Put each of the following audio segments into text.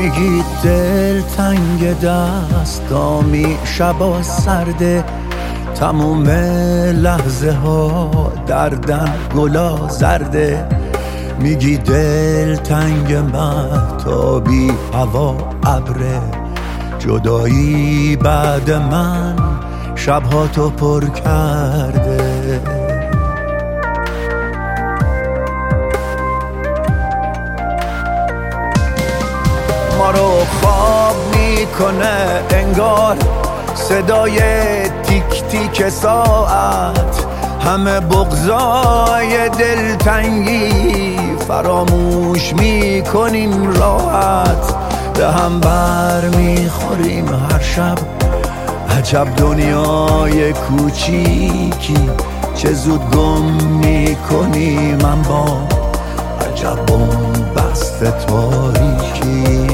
میگی دل تنگ دستامی، شبا سرده تموم لحظه ها دردن گلا زرده. میگی دل تنگ مهتابی هوا ابره، جدایی بعد من شبها تو پر کرده. ما رو خواب میکنه انگار صدای تیک تیک ساعت، همه بغضای دلتنگی فراموش میکنیم راحت. به هم بر میخوریم هر شب، عجب دنیای کوچیکی، چه زود گم میکنیم من با عجب بست تاریکی.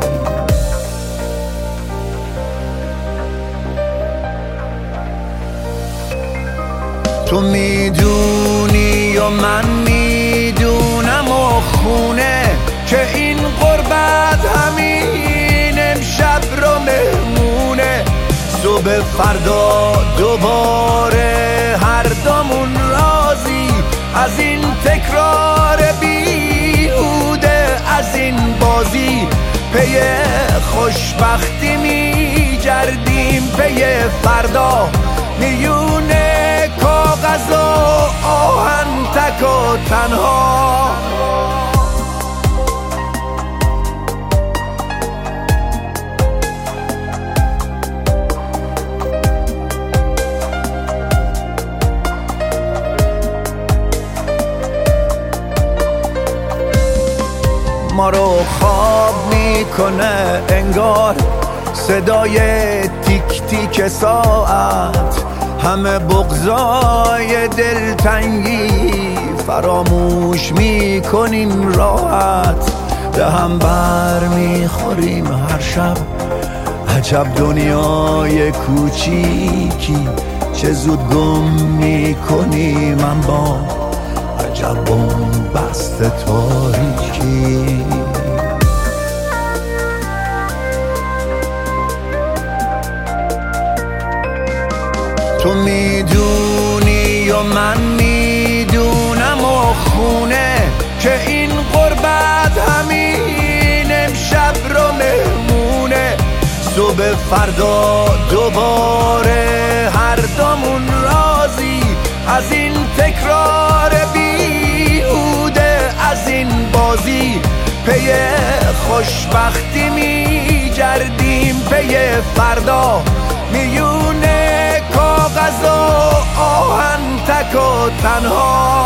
تو میدونی و من میدونم و خونه که این غربت همین امشب رو مهمونه. صبح فردا دوباره هر دومون راضی از این تکرار بیهوده، از این بازی پی خوشبختی میگردیم، پی فردا میونه کاغذ و آهن تک و تنها. ما رو خواب میکنه انگار صدای تیک تیک ساعت، همه بغضای دلتنگی فراموش میکنیم راحت. به هم بر میخوریم هر شب، عجب دنیای کوچیکی، چه زود گم میکنیم من با عجب بست تاریکی. تو میدونی و من میدونم و خونه که این غربت همین امشب رو مهمونه. صبح فردا دوباره هر دومون راضی از این تکرار بیهوده، از این بازی پی خوشبختی میگردیم، پی فردا میونه کاغذ و آهن تک و تنها.